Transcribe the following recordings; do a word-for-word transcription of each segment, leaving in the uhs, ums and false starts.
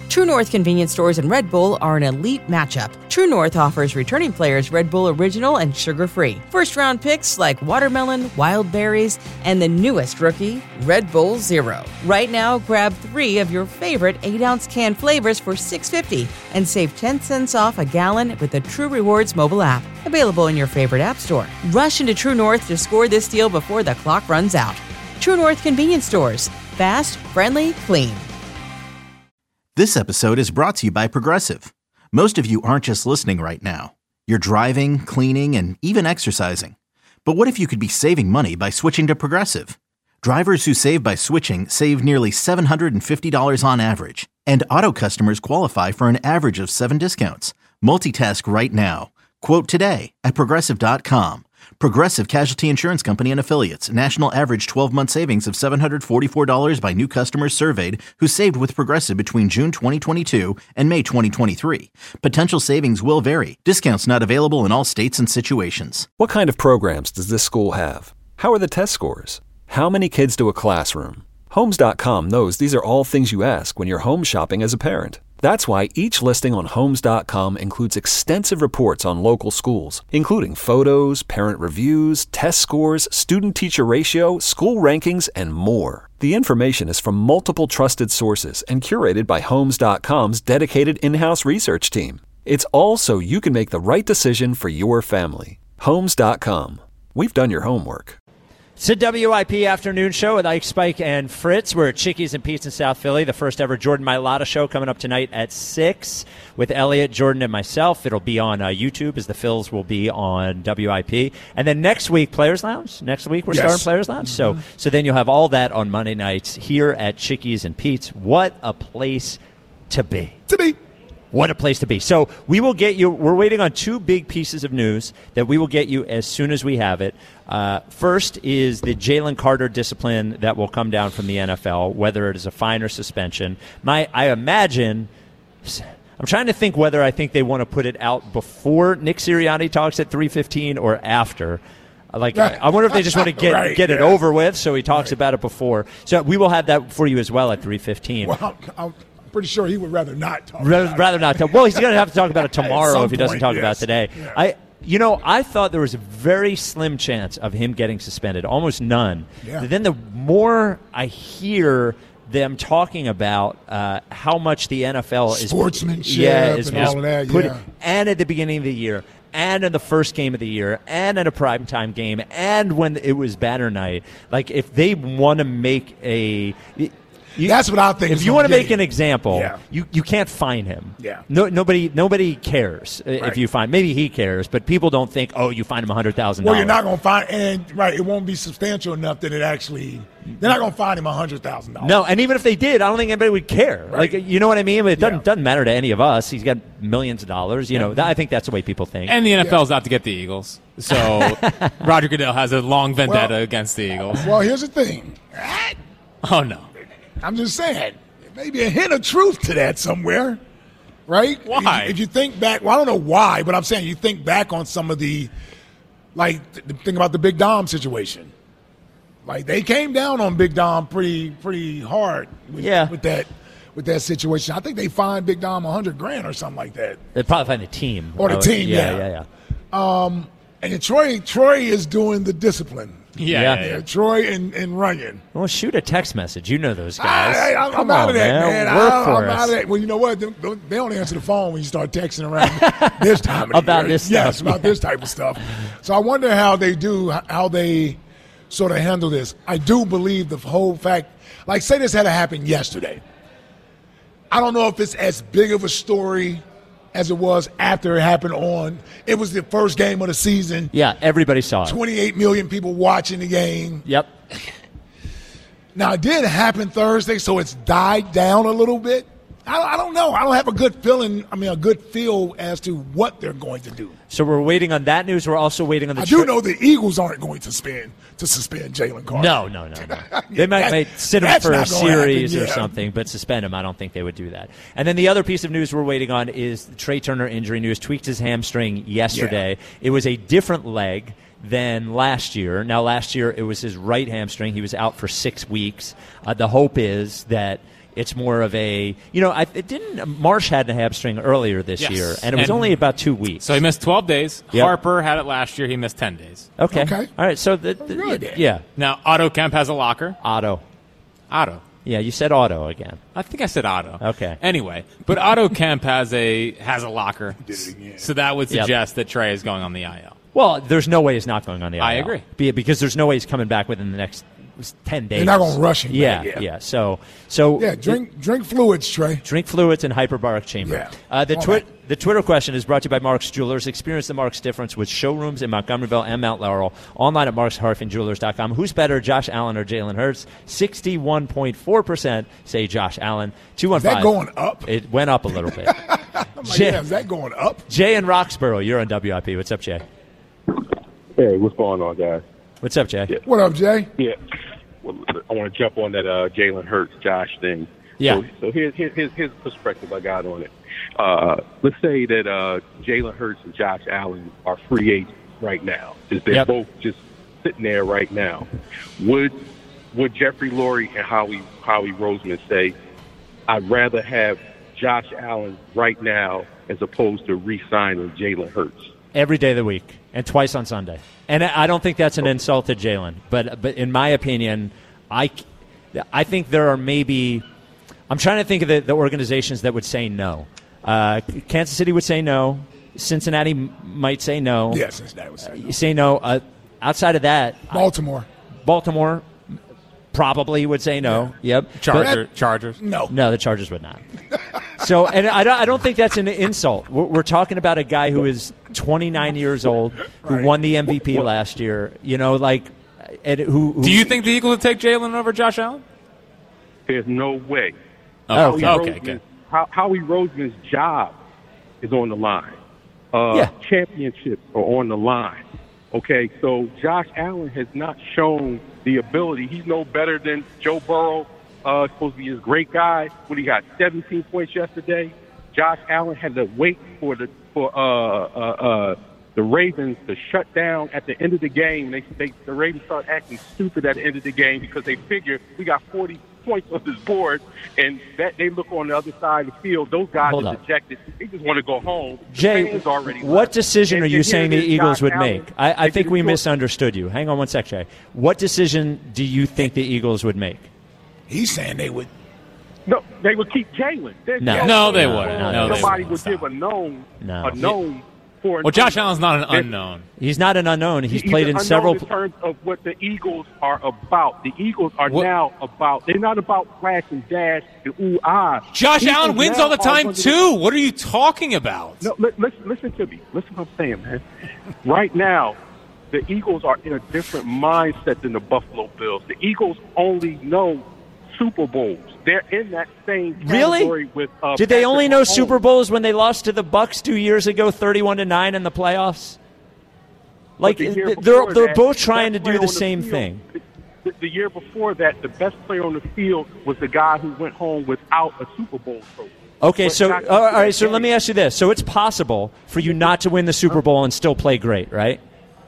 True North convenience stores and Red Bull are an elite matchup. True North offers returning players Red Bull Original and sugar-free. First-round picks like watermelon, wild berries, and the newest rookie, Red Bull Zero. Right now, grab three of your favorite eight-ounce can flavors for six dollars and fifty cents and save ten cents off a gallon with the True Rewards mobile app. Available in your favorite app store. Rush into True North to score this deal before the clock runs out. True North convenience stores. Fast, friendly, clean. This episode is brought to you by Progressive. Most of you aren't just listening right now. You're driving, cleaning, and even exercising. But what if you could be saving money by switching to Progressive? Drivers who save by switching save nearly seven hundred fifty dollars on average. And auto customers qualify for an average of seven discounts. Multitask right now. Quote today at Progressive dot com. Progressive Casualty Insurance Company and Affiliates. National average twelve-month savings of seven hundred forty-four dollars by new customers surveyed who saved with Progressive between June twenty twenty-two and May twenty twenty-three. Potential savings will vary. Discounts not available in all states and situations. What kind of programs does this school have? How are the test scores? How many kids do a classroom? Homes dot com knows these are all things you ask when you're home shopping as a parent. That's why each listing on Homes dot com includes extensive reports on local schools, including photos, parent reviews, test scores, student-teacher ratio, school rankings, and more. The information is from multiple trusted sources and curated by Homes dot com's dedicated in-house research team. It's all so you can make the right decision for your family. Homes dot com. We've done your homework. It's a W I P afternoon show with Ike, Spike, and Fritz. We're at Chickies and Pete's in South Philly. The first ever Jordan Mailata show coming up tonight at six with Elliot, Jordan, and myself. It'll be on uh, YouTube as the Phils will be on W I P. And then next week, Players Lounge. Next week, we're yes. starting Players Lounge. So, so then you'll have all that on Monday nights here at Chickies and Pete's. What a place to be. To be. What a place to be. So we will get you, we're waiting on two big pieces of news that we will get you as soon as we have it. Uh, first is the Jalen Carter discipline that will come down from the N F L, whether it is a fine or suspension. My, I imagine, I'm trying to think whether I think they want to put it out before Nick Sirianni talks at three fifteen or after. Like, I wonder if they just want to get right, get yeah. it over with, so he talks right. about it before. So we will have that for you as well at three fifteen. Well, I'm pretty sure he would rather not talk rather, about rather it. not talk. Well, he's going to have to talk about it tomorrow if he doesn't point, talk yes. about it today. Yeah. I, you know, I thought there was a very slim chance of him getting suspended, almost none. Yeah. But then the more I hear them talking about uh, how much the N F L is sportsmanship yeah, is, and is all of that, put, yeah. and at the beginning of the year, and in the first game of the year, and in a primetime game, and when it was banner night. Like, if they want to make a You, That's what I think. If you want to make an example, yeah. you, you can't fine him. Yeah. No, nobody nobody cares right. if you fine. Maybe he cares, but people don't think, oh, you fine him one hundred thousand dollars. Well, you're not going to fine, and right, it won't be substantial enough that it actually. They're not going to fine him one hundred thousand dollars. No, and even if they did, I don't think anybody would care. Right. Like, you know what I mean? It doesn't yeah. doesn't matter to any of us. He's got millions of dollars. You yeah. know, that, I think that's the way people think. And the N F L's yeah. out to get the Eagles. So Roger Goodell has a long vendetta well, against the Eagles. Well, here's the thing. Oh no. I'm just saying, maybe a hint of truth to that somewhere, right? Why? If, if you think back, well, I don't know why, but I'm saying you think back on some of the, like, the thing about the Big Dom situation. Like, they came down on Big Dom pretty pretty hard with, yeah. with that with that situation. I think they fined Big Dom a hundred grand or something like that. They'd probably find the team. Or the would, team, yeah. yeah. Yeah, yeah, Um, and then Troy, Troy is doing the discipline. Yeah, Yeah. yeah, yeah. Yeah, Troy and, and Runyon. Well, shoot a text message. You know those guys. I, I, I'm Come out on, of that, man. man. Work I, for I'm us. out of that. Well, you know what? They, they don't answer the phone when you start texting around this time of the About year. this stuff. Yes, about this type of stuff. So I wonder how they do, how they sort of handle this. I do believe the whole fact, like, say this had to happen yesterday. I don't know if it's as big of a story as it was after it happened on. It was the first game of the season. Yeah, everybody saw it. twenty-eight million people watching the game. Yep. Now, it did happen Thursday, so it's died down a little bit. I, I don't know. I don't have a good feeling, I mean, a good feel as to what they're going to do. So we're waiting on that news. We're also waiting on the I do tri- know the Eagles aren't going to suspend to suspend Jalen Carter. No, no, no, no. They might, That- might sit him that's for a not gonna series happen, or yeah. something, but suspend him. I don't think they would do that. And then the other piece of news we're waiting on is the Trey Turner injury news. Tweaked his hamstring yesterday. Yeah. It was a different leg than last year. Now, last year it was his right hamstring. He was out for six weeks. Uh, the hope is that It's more of a, you know, I, it didn't, Marsh had a hamstring earlier this Yes. year, and it was And only about two weeks. So he missed twelve days. Yep. Harper had it last year. He missed ten days. Okay. Okay. All right. So, the, the, Good. yeah. Now, Otto Kemp has a locker. Otto. Otto. Yeah, you said Otto again. I think I said Otto. Okay. Anyway, but Otto Kemp has a has a locker. Did it again. So that would Yep. suggest that Trey is going on the I L. Well, there's no way he's not going on the I L. I agree. Be- Because there's no way he's coming back within the next ten days. They're not gonna rush him Yeah, back, yeah. yeah. So, so Yeah, drink drink fluids, Trey. drink fluids and hyperbaric chamber. Yeah. Uh, the, All twi- right. the Twitter question is brought to you by Mark's Jewelers. Experience the Mark's difference with showrooms in Montgomeryville and Mount Laurel. Online at marks harfin jewelers dot com. Who's better, Josh Allen or Jalen Hurts? sixty-one point four percent say Josh Allen. two one Is five. that going up? It went up a little bit. I'm like, Jay- yeah, is that going up? Jay in Roxborough, you're on W I P. What's up, Jay? Hey, what's going on, guys? What's up, Jay? Yeah. What up, Jay? Yeah, well, I want to jump on that uh, Jalen Hurts, Josh thing. Yeah. So, so here's, here's, here's here's the perspective I got on it. Uh, let's say that uh, Jalen Hurts and Josh Allen are free agents right now. Is they're Yep. both just sitting there right now. Would would Jeffrey Lurie and Howie Howie Roseman say, I'd rather have Josh Allen right now as opposed to re-signing Jalen Hurts? Every day of the week and twice on Sunday. And I don't think that's an insult to Jalen, but but in my opinion, I, I think there are maybe – I'm trying to think of the, the organizations that would say no. Uh, Kansas City would say no. Cincinnati m- might say no. Yeah, since that was You say no. Uh, outside of that, Baltimore. Baltimore probably would say no. Yep. Charger, Chargers. No. No, the Chargers would not. So, and I don't, I don't think that's an insult. We're, we're talking about a guy who is twenty-nine years old, who Right. won the M V P last year. You know, like, and who, who Do you think the Eagles would take Jalen over Josh Allen? There's no way. Oh, okay. okay, Roseman's- good. How, Howie Roseman's job is on the line. Uh, Yeah. Championships are on the line. Okay, so Josh Allen has not shown the ability. He's no better than Joe Burrow. Uh, supposed to be this great guy. When he got seventeen points yesterday, Josh Allen had to wait for the for uh, uh, uh, the Ravens to shut down at the end of the game. They, they the Ravens start acting stupid at the end of the game because they figure we got forty points on this board, and that they look on the other side of the field. Those guys Hold are up. dejected. They just want to go home. The Jay, fans already what left. decision And- are you and saying here the it is, Eagles Josh would Allen make? I, I making think the we short- misunderstood you. Hang on one sec, Jay. What decision do you think the Eagles would make? He's saying they would. No, they would keep Jalen. There's No. No, they No, wouldn't. no, No, they Somebody wouldn't. would give a known, No. a known for. an Well, Josh unknown. Allen's not an There's- unknown. He's not an unknown. He's He's played an in unknown several. in terms of what the Eagles are about. The Eagles are What- now about. They're not about flash and dash and ooh ah. Josh Eagles Allen wins now all the are time, one of the- too. What are you talking about? No, li- listen, listen to me. Listen to what I'm saying, man. Right now, the Eagles are in a different mindset than the Buffalo Bills. The Eagles only know Super Bowls. They're in that same category Really? with. Uh, Did they Patrick only know Mahomes. Super Bowls when they lost to the Bucks two years ago, thirty-one to nine in the playoffs? Like But the year they're before they're that, both the trying to best do player the on same field- thing. The, the year before that, the best player on the field was the guy who went home without a Super Bowl trophy. Okay, But so not- all right, so let me ask you this: so it's possible for you not to win the Super Bowl and still play great, right?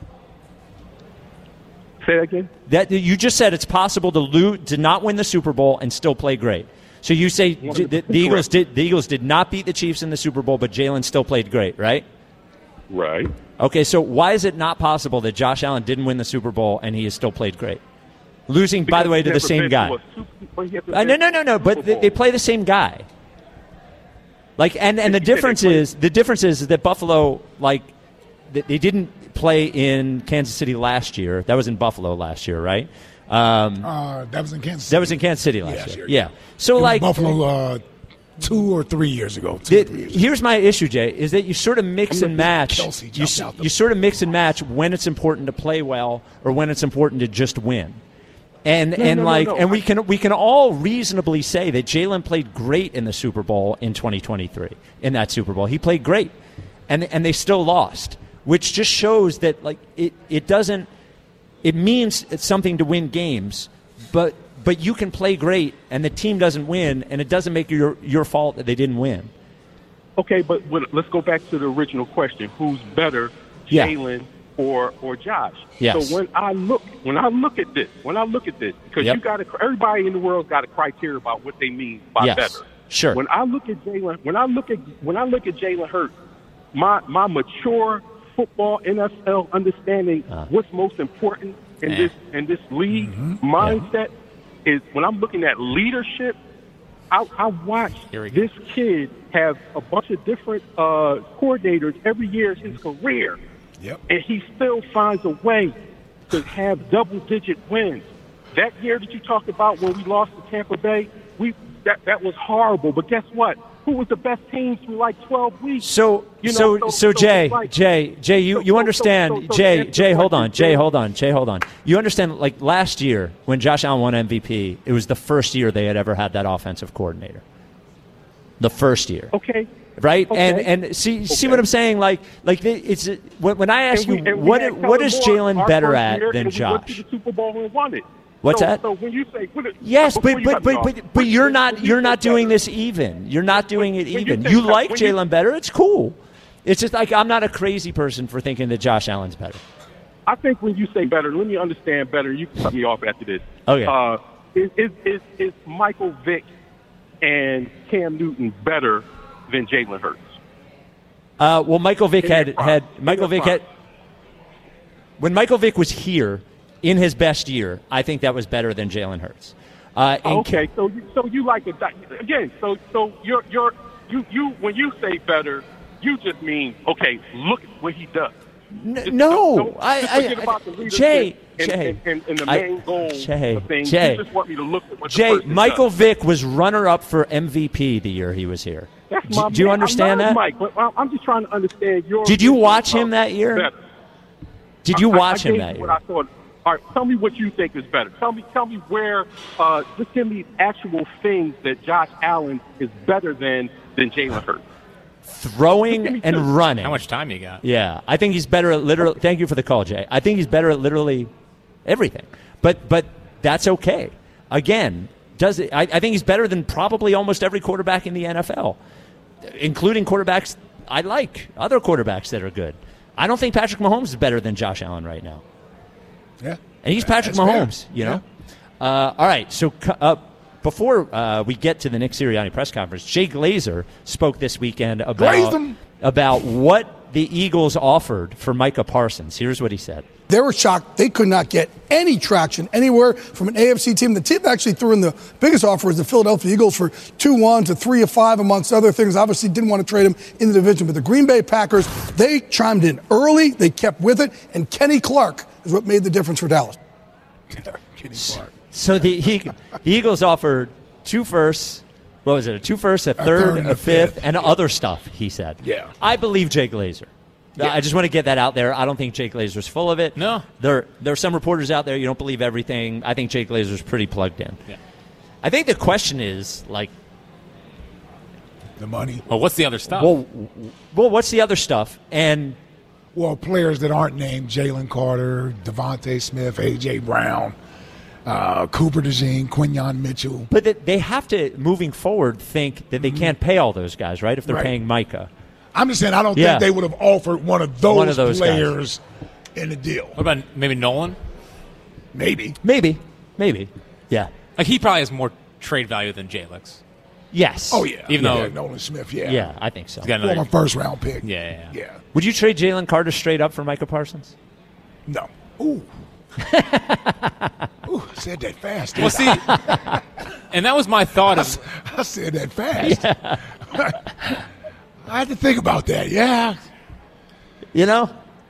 Say that again. That you just said it's possible to lose, to not win the Super Bowl and still play great. So you say j- the, the Eagles did the Eagles did not beat the Chiefs in the Super Bowl, but Jalen still played great, right? Right. Okay, so why is it not possible that Josh Allen didn't win the Super Bowl and he has still played great? Losing, by the way, to the Because same he's guy. never been to a Super- but he hasn't Uh, no, been no, to no, a no. But Super they, they Bowl. play the same guy. Like, and, and the You said they difference play- is the difference is that Buffalo, like, they, they didn't play in Kansas City last year. That was in Buffalo last year, right? Um, Uh, that was in Kansas City. that was in Kansas City last Yeah, year. sure, Yeah. So, It was like, Buffalo uh, two or three years ago. Two or the- three years ago. here's my issue, Jay, is that you sort of mix I'm and looking at match. Kelsey You, jumped s- out the- you sort of mix and match when it's important to play well or when it's important to just win. And and no, no, like no. and we can we can all reasonably say that Jalen played great in the Super Bowl in twenty twenty-three. In that Super Bowl, he played great, and and they still lost, which just shows that like it it doesn't it means it's something to win games, but but you can play great and the team doesn't win, and it doesn't make it your your fault that they didn't win. Okay, but what- let's go back to the original question: who's better, Yeah. Jalen or or Josh. Yes. So when I look when I look at this, when I look at this, because Yep. you got to, everybody in the world's got a criteria about what they mean by Yes. better. Sure. When I look at Jalen, when I look at when I look at Jalen Hurts, my my mature football N F L understanding, Uh. what's most important in Eh. this in this league mindset is when I'm looking at leadership. I, I watch Here we go. this kid have a bunch of different uh, coordinators every year in his career, Yep. and he still finds a way to have double-digit wins. That year that you talked about when we lost to Tampa Bay, we that that was horrible. But guess what? Who was the best team through like twelve weeks? So, You know, so, so- so, so Jay, it's like- Jay, Jay, you, so- you so- understand, so- so- so Jay, answer Jay, the hold question, on, Jay, Jay. hold on, Jay, hold on. You understand, like last year when Josh Allen won M V P, it was the first year they had ever had that offensive coordinator. The first year. Okay. Right, Okay. and and see see Okay. what I'm saying. Like like the- it's when, when I ask And we- you and we what had what Kellen is Moore Jalen our better first at year, than and we went to Josh? the Super Bowl and won it. What's so, that? So when you say what, Yes, before but you but cut me but, off, but, but when- you're when- not when you you're say not doing better- this even. You're not doing it when you even. say You better- like when you- Jalen better. It's cool. It's just like I'm not a crazy person for thinking that Josh Allen's better. I think when you say better, let me understand better. You can cut me off after this. Okay. Uh, is, is, is, is Michael Vick and Cam Newton better than Jalen Hurts? Uh, well, Michael Vick In their had prime. had In Michael their Vick had when Michael Vick was here in his best year. I think that was better than Jalen Hurts. Uh, and Okay, so you, so you like the again. So so you're you're you you when you say better, you just mean okay. Look at what he does. N- Just no, don't- don't- I, just I, forget about the leadership Jay, and, Jay, and, and, and the I- main goal Jay, of things. Jay, You just want me to look at what the Jay, person Michael does. Vick was runner-up for M V P the year he was here. That's D- my do you man. understand I love that? Mike, but I'm just trying to understand your. Did you vision watch him of that year? better. Did you I- I- watch I him gave that you year? What I thought. All right, tell me what you think is better. Tell me, tell me where. Uh, just give me actual things that Josh Allen is better than than Jalen Hurts. Throwing Give me two. and running. How much time you got? Yeah, I think he's better at literally. Thank you for the call, Jay. I think he's better at literally everything. But but that's okay. Again, does it? I, I think he's better than probably almost every quarterback in the N F L, including quarterbacks I like, other quarterbacks that are good. I don't think Patrick Mahomes is better than Josh Allen right now, Yeah. and he's Patrick That's fair. Mahomes. You know. Uh, all right, so. Uh, Before uh, we get to the Nick Sirianni press conference, Jay Glazer spoke this weekend Glazed about, him. about what the Eagles offered for Micah Parsons. Here's what he said. They were shocked. They could not get any traction anywhere from an A F C team. The team actually threw in the biggest offer was the Philadelphia Eagles for two one to three of five, amongst other things. Obviously didn't want to trade him in the division. But the Green Bay Packers, they chimed in early. They kept with it. And Kenny Clark is what made the difference for Dallas. Kenny Clark. So the, he, the Eagles offered two firsts. What was it? A two firsts, a third, third and a a fifth, fifth. and other stuff, he said. Yeah. I believe Jay Glazer. Yeah. I just want to get that out there. I don't think Jay Glazer's full of it. No. There, there are some reporters out there, you don't believe everything. I think Jay Glazer's pretty plugged in. Yeah. I think the question is, like, The money. Well, what's the other stuff? well, w- well, what's the other stuff? And Well, players that aren't named Jalen Carter, Devontae Smith, A J. Brown, uh, Cooper DeJean, Quinyon Mitchell. But that they have to, moving forward, think that they can't pay all those guys, right? If they're Right. paying Micah. I'm just saying I don't Yeah. think they would have offered one of those, One of those players in the deal. What about maybe Nolan? Maybe. Maybe. Maybe. Yeah. Like he probably has more trade value than Jalix. Yes. Oh, yeah. Even yeah, though- Nolan Smith, yeah. Yeah, I think so. He's got another. Former first round pick. Yeah, yeah, yeah. Yeah. Would you trade Jalen Carter straight up for Micah Parsons? No. Ooh. Ooh, I said that fast. Well, didn't see, and that was my thought of I? I said that fast. I had to think about that. Yeah. You know?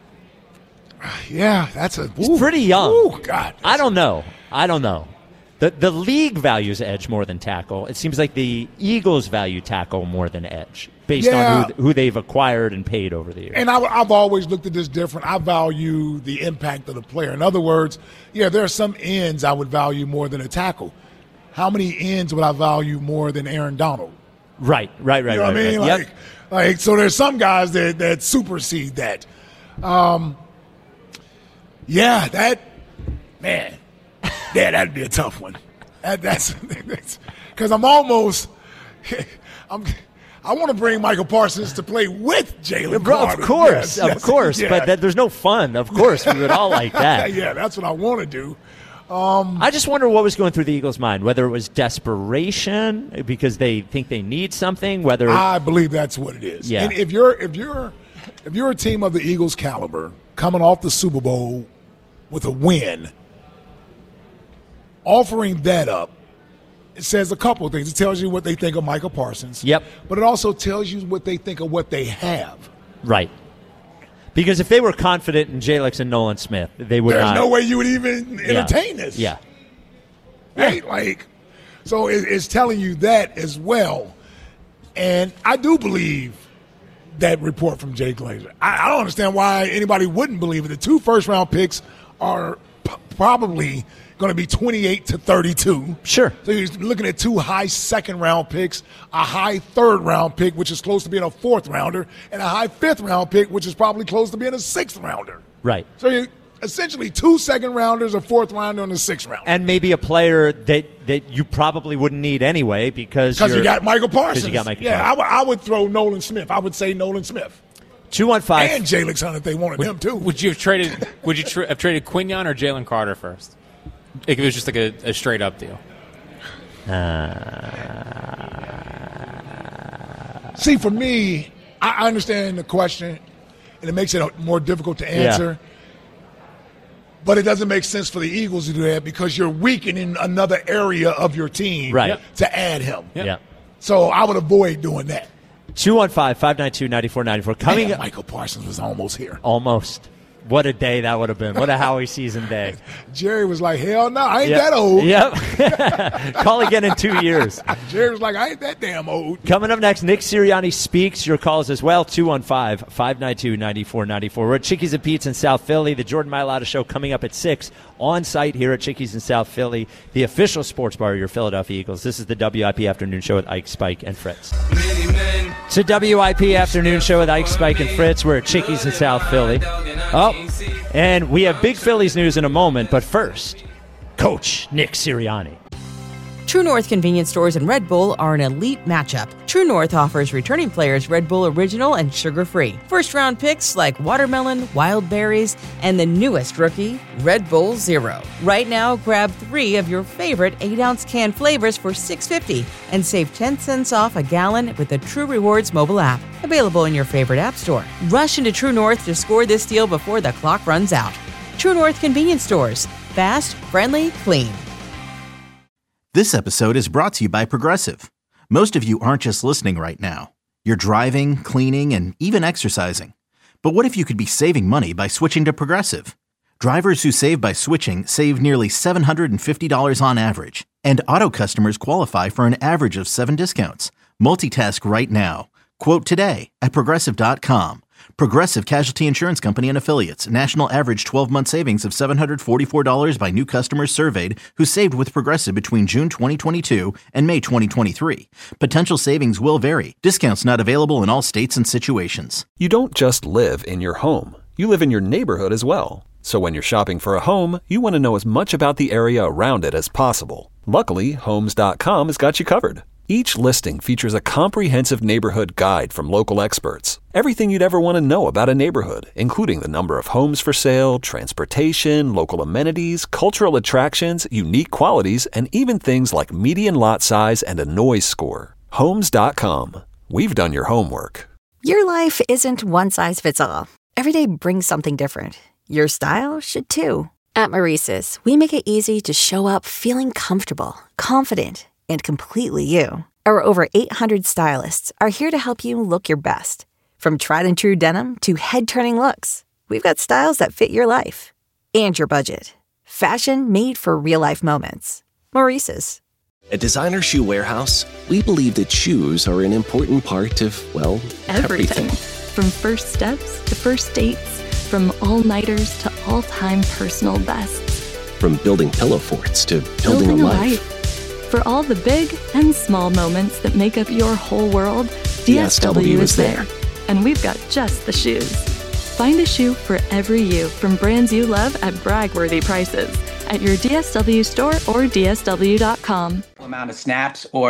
Yeah, that's a. He's pretty young. Ooh, God. I don't know. I don't know. The the league values edge more than tackle. It seems like the Eagles value tackle more than edge based Yeah. on who, who they've acquired and paid over the years. And I, I've always looked at this different. I value the impact of the player. In other words, yeah, there are some ends I would value more than a tackle. How many ends would I value more than Aaron Donald? right, right, right, You know right. what I mean? right. Like, Yep. like, so there's some guys that, that supersede that. Um, yeah, that, man, yeah, that'd be a tough one. That, that's because I'm almost, I'm, I want to bring Michael Parsons to play with Jalen Bro, Carter. of course, Yes, of yes, course. yeah. But that, there's no fun. Of course, we would all like that. Yeah, that's what I want to do. Um, I just wonder what was going through the Eagles' mind, whether it was desperation because they think they need something, whether I believe that's what it is. Yeah. And if you're if you're if you're a team of the Eagles' caliber coming off the Super Bowl with a win, offering that up, it says a couple of things. It tells you what they think of Michael Parsons. Yep. But it also tells you what they think of what they have. Right. Because if they were confident in Jalix and Nolan Smith, they would There's not. no way you would even entertain yeah. this. Yeah. Right? Like, so it, it's telling you that as well. And I do believe that report from Jay Glazer. I, I don't understand why anybody wouldn't believe it. The two first-round picks are p- probably going to be twenty-eight to thirty-two. Sure. So you're looking at two high second-round picks, a high third-round pick, which is close to being a fourth-rounder, and a high fifth-round pick, which is probably close to being a sixth-rounder. Right. So you essentially two second-rounders, a fourth-rounder, and a sixth-rounder. And maybe a player that, that you probably wouldn't need anyway because Because you got Michael Parsons. Because you got Michael yeah, Parsons. I, w- I would throw Nolan Smith. I would say Nolan Smith. two one five And Jalen Hunt if they wanted would, him, too. Would you have traded Would you tra- have traded Quinyon or Jalen Carter first? If it was just like a, a straight-up deal. Uh... See, for me, I understand the question, and it makes it more difficult to answer. Yeah. But it doesn't make sense for the Eagles to do that because you're weakening another area of your team right. to add him. Yep. Yeah. So I would avoid doing that. two one five, five nine two, nine four nine four. Coming Man, Michael Parsons was almost here. Almost. What a day that would have been. What a Howie season day. Jerry was like, hell no, I ain't yep. that old. Yep. Call again in two years. Jerry was like, I ain't that damn old. Coming up next, Nick Sirianni speaks. Your calls as well, two one five, five nine two, nine four nine four. We're at Chickies and Pete's in South Philly. The Jordan Mailata Show coming up at six on site here at Chickies in South Philly, the official sports bar of your Philadelphia Eagles. This is the W I P Afternoon Show with Ike, Spike, and Fritz. It's a W I P Afternoon Show with Ike, Spike, and Fritz. We're at Chickies in South Philly. Oh, and we have big Phillies news in a moment, but first, Coach Nick Sirianni. True North convenience stores and Red Bull are an elite matchup. True North offers returning players Red Bull Original and sugar-free. First-round picks like watermelon, wild berries, and the newest rookie, Red Bull Zero. Right now, grab three of your favorite eight-ounce can flavors for six dollars and fifty cents and save ten cents off a gallon with the True Rewards mobile app. Available in your favorite app store. Rush into True North to score this deal before the clock runs out. True North convenience stores. Fast, friendly, clean. This episode is brought to you by Progressive. Most of you aren't just listening right now. You're driving, cleaning, and even exercising. But what if you could be saving money by switching to Progressive? Drivers who save by switching save nearly seven hundred fifty dollars on average. And auto customers qualify for an average of seven discounts. Multitask right now. Quote today at Progressive dot com. Progressive Casualty Insurance Company and Affiliates. National average twelve-month savings of seven hundred forty-four dollars by new customers surveyed who saved with Progressive between June twenty twenty-two and May twenty twenty-three. Potential savings will vary. Discounts not available in all states and situations. You don't just live in your home. You live in your neighborhood as well. So when you're shopping for a home, you want to know as much about the area around it as possible. Luckily, Homes dot com has got you covered. Each listing features a comprehensive neighborhood guide from local experts. Everything you'd ever want to know about a neighborhood, including the number of homes for sale, transportation, local amenities, cultural attractions, unique qualities, and even things like median lot size and a noise score. Homes dot com. We've done your homework. Your life isn't one size fits all. Every day brings something different. Your style should too. At Maurice's, we make it easy to show up feeling comfortable, confident, and completely you. Our over eight hundred stylists are here to help you look your best. From tried and true denim to head-turning looks, we've got styles that fit your life and your budget. Fashion made for real-life moments. Maurice's. At Designer Shoe Warehouse, we believe that shoes are an important part of, well, everything. everything. From first steps to first dates, from all-nighters to all-time personal bests. From building pillow forts to building, building a, a life. life. For all the big and small moments that make up your whole world, D S W is there. And we've got just the shoes. Find a shoe for every you from brands you love at brag-worthy prices at your D S W store or D S W dot com. Amount of snaps or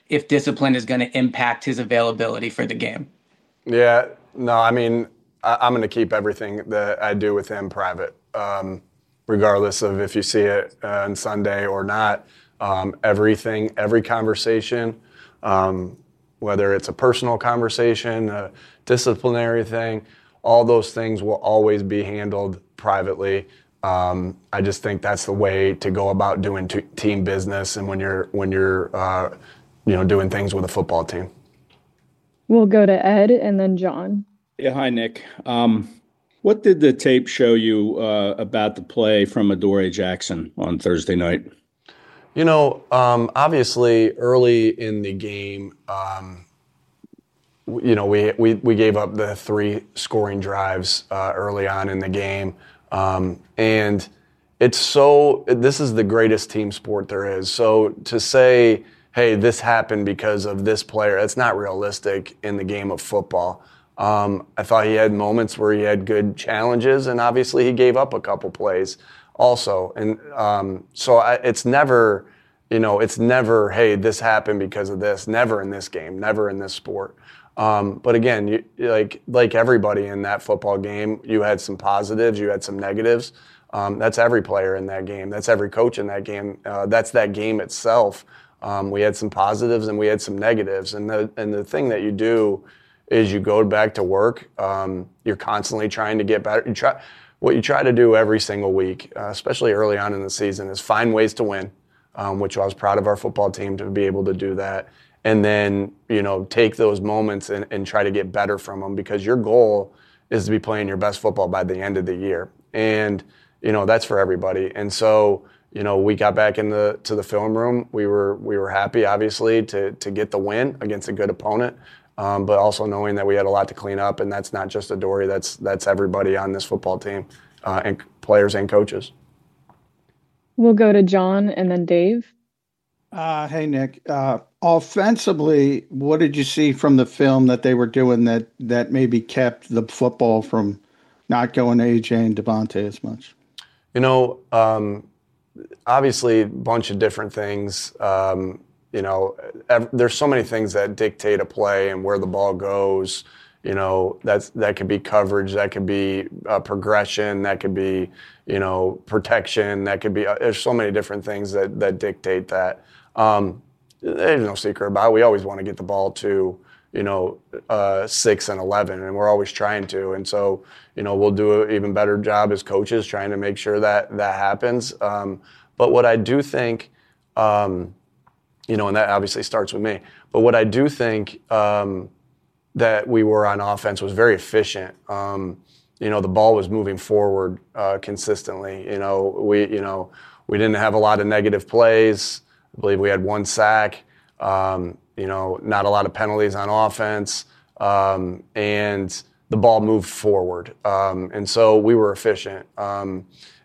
if discipline is going to impact his availability for the game? Yeah, no, I mean, I, I'm going to keep everything that I do with him private, um, regardless of if you see it uh, on Sunday or not. Um, everything, every conversation, um, whether it's a personal conversation, a disciplinary thing, all those things will always be handled privately. Um, I just think that's the way to go about doing t- team business, and when you're when you're uh, you know doing things with a football team. We'll go to Ed and then John. Yeah, hi Nick. Um, what did the tape show you uh, about the play from Adoree Jackson on Thursday night? You know, um, obviously early in the game, um, you know, we, we we gave up the three scoring drives uh, early on in the game. Um, and it's so, this is the greatest team sport there is. So to say, hey, this happened because of this player, that's not realistic in the game of football. Um, I thought he had moments where he had good challenges, and obviously he gave up a couple plays also. And um, so I, it's never, you know, it's never, hey, this happened because of this. Never in this game, never in this sport. Um, but again, you, like like everybody in that football game, you had some positives, you had some negatives. Um, that's every player in that game. That's every coach in that game. Uh, that's that game itself. Um, we had some positives and we had some negatives. And the and the thing that you do is you go back to work. Um, you're constantly trying to get better. You try what you try to do every single week, uh, especially early on in the season, is find ways to win. Um, which I was proud of our football team to be able to do that. And then, you know, take those moments and, and try to get better from them, because your goal is to be playing your best football by the end of the year. And, you know, that's for everybody. And so, you know, we got back in the to the film room. We were we were happy, obviously, to to get the win against a good opponent, um, but also knowing that we had a lot to clean up. And that's not just Adoree, that's that's everybody on this football team, uh, and players and coaches. We'll go to John and then Dave. Uh, hey, Nick. Uh, offensively, what did you see from the film that they were doing that, that maybe kept the football from not going to A J and Davante as much? You know, um, obviously, a bunch of different things. Um, you know, ev- there's so many things that dictate a play and where the ball goes. You know, that's that could be coverage, that could be uh, progression, that could be, you know, protection, that could be, uh, there's so many different things that, that dictate that. Um, there's no secret about it. We always want to get the ball to, you know, uh, six and eleven, and we're always trying to. And so, you know, we'll do an even better job as coaches trying to make sure that that happens. Um, but what I do think, um, you know, and that obviously starts with me, but what I do think um, that we were on offense was very efficient. Um, you know, the ball was moving forward uh, consistently. You know, we, you know, we didn't have a lot of negative plays. I believe we had one sack, um, you know, not a lot of penalties on offense, um, and the ball moved forward. Um, and so we were efficient. Um,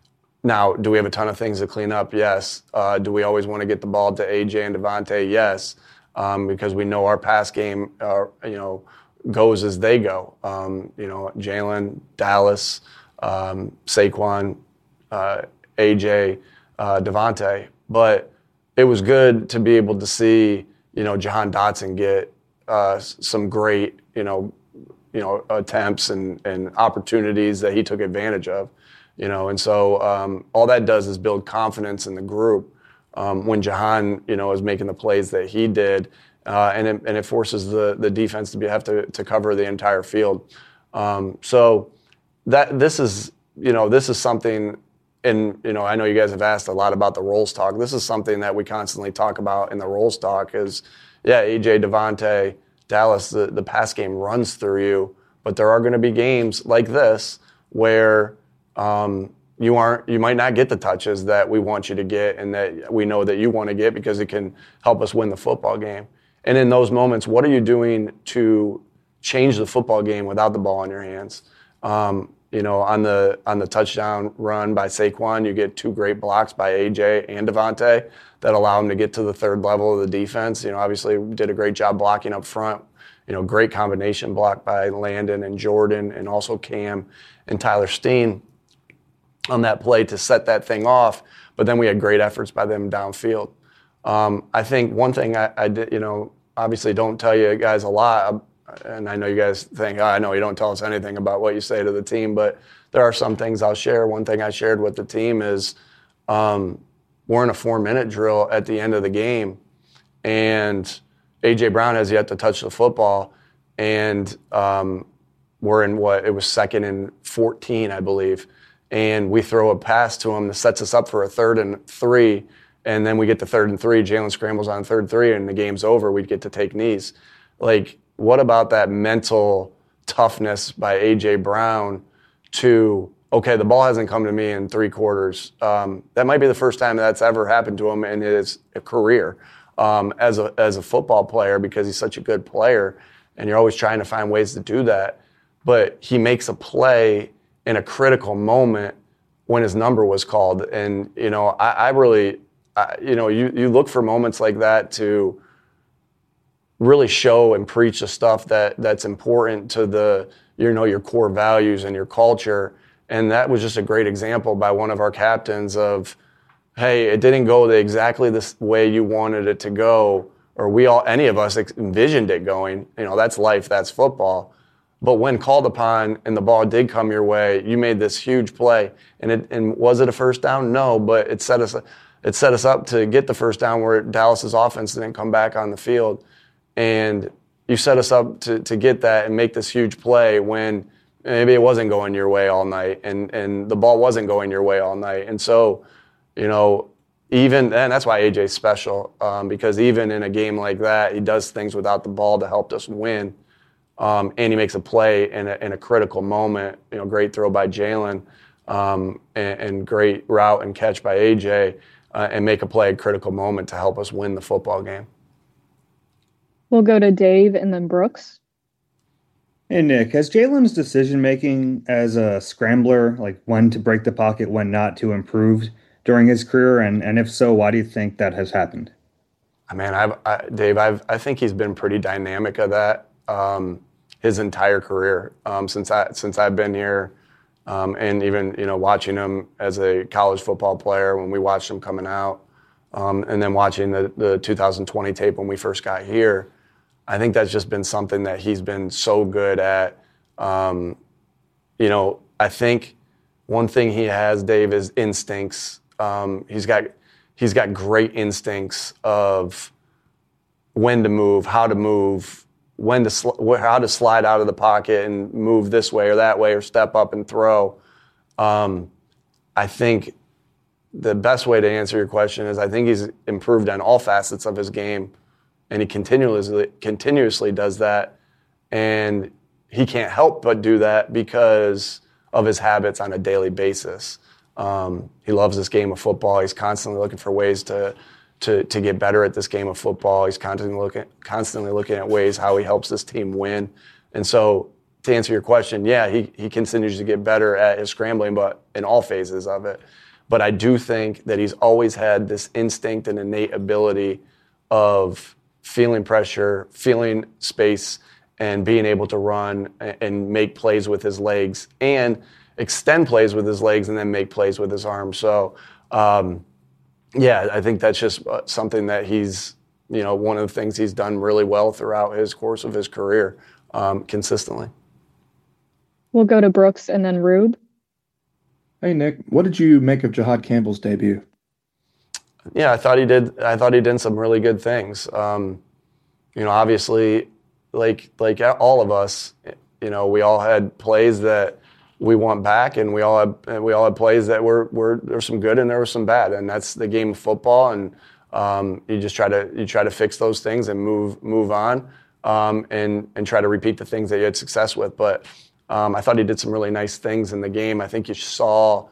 now, do we have a ton of things to clean up? Yes. Uh, do we always want to get the ball to A J and Davante? Yes, um, because we know our pass game, uh, you know, goes as they go. Um, you know, Jalen, Dallas, um, Saquon, uh, A J, uh, Davante. But it was good to be able to see, you know, Jahan Dotson get uh, some great, you know, you know, attempts and, and opportunities that he took advantage of, you know. And so um, all that does is build confidence in the group um, when Jahan, you know, is making the plays that he did, uh, and it, and it forces the the defense to be have to to cover the entire field. Um, so that this is, you know, this is something. And, you know, I know you guys have asked a lot about the roles talk. This is something that we constantly talk about in the roles talk is, yeah, A J, Davante, Dallas, the, the pass game runs through you, but there are going to be games like this where um, you aren't, you might not get the touches that we want you to get and that we know that you want to get because it can help us win the football game. And in those moments, what are you doing to change the football game without the ball in your hands? Um, You know, on the on the touchdown run by Saquon, you get two great blocks by A J and Davante that allow him to get to the third level of the defense. You know, obviously we did a great job blocking up front. You know, great combination block by Landon and Jordan and also Cam and Tyler Steen on that play to set that thing off. But then we had great efforts by them downfield. Um, I think one thing I, I did, you know, obviously don't tell you guys a lot, and I know you guys think, oh, I know you don't tell us anything about what you say to the team, but there are some things I'll share. One thing I shared with the team is um, we're in a four-minute drill at the end of the game, and A J. Brown has yet to touch the football, and um, we're in what, it was second and fourteen, I believe, and we throw a pass to him that sets us up for a third and three, and then we get to third and three, Jalen scrambles on third and three, and the game's over, we'd get to take knees. Like, what about that mental toughness by A J. Brown to, okay, the ball hasn't come to me in three quarters. Um, that might be the first time that's ever happened to him in his career um, as a as a football player, because he's such a good player, and you're always trying to find ways to do that. But he makes a play in a critical moment when his number was called. And, you know, I, I really, I, you know, you, you look for moments like that to really show and preach the stuff that that's important to the, you know, your core values and your culture. And that was just a great example by one of our captains of, hey, it didn't go the, exactly the way you wanted it to go, or we all, any of us envisioned it going. You know, that's life, that's football. But when called upon and the ball did come your way, you made this huge play. And it and was it a first down? No, but it set us it set us up to get the first down where Dallas's offense didn't come back on the field. And you set us up to, to get that and make this huge play when maybe it wasn't going your way all night, and, and the ball wasn't going your way all night. And so, you know, even, and that's why A J's special, um, because even in a game like that, he does things without the ball to help us win. Um, and he makes a play in a, in a critical moment. You know, great throw by Jalen, um, and, and great route and catch by A J, uh, and make a play at a critical moment to help us win the football game. We'll go to Dave and then Brooks. Hey, Nick, has Jalen's decision-making as a scrambler, like when to break the pocket, when not, to improve during his career? And, and if so, why do you think that has happened? I mean, I've, I, Dave, I've, I think he's been pretty dynamic of that um, his entire career um, since I since I've been here, um, and even you know watching him as a college football player when we watched him coming out, um, and then watching the, the two thousand twenty tape when we first got here. I think that's just been something that he's been so good at. Um, you know, I think one thing he has, Dave, is instincts. Um, he's got he's got great instincts of when to move, how to move, when to sl- how to slide out of the pocket and move this way or that way, or step up and throw. Um, I think the best way to answer your question is I think he's improved on all facets of his game. And he continuously continuously does that, and he can't help but do that because of his habits on a daily basis. Um, he loves this game of football. He's constantly looking for ways to to to get better at this game of football. He's constantly looking constantly looking at ways how he helps this team win. And so, to answer your question, yeah, he he continues to get better at his scrambling, but in all phases of it. But I do think that he's always had this instinct and innate ability of feeling pressure, feeling space, and being able to run and make plays with his legs and extend plays with his legs and then make plays with his arms. So, um, yeah, I think that's just something that he's, you know, one of the things he's done really well throughout his course of his career, um, consistently. We'll go to Brooks and then Rube. Hey, Nick, what did you make of Jihad Campbell's debut? Yeah, I thought he did. I thought he did some really good things. Um, you know, obviously, like like all of us, you know, we all had plays that we want back, and we all had we all had plays that were were there were some good and there were some bad, and that's the game of football. And um, you just try to you try to fix those things and move move on, um, and and try to repeat the things that you had success with. But um, I thought he did some really nice things in the game. I think you saw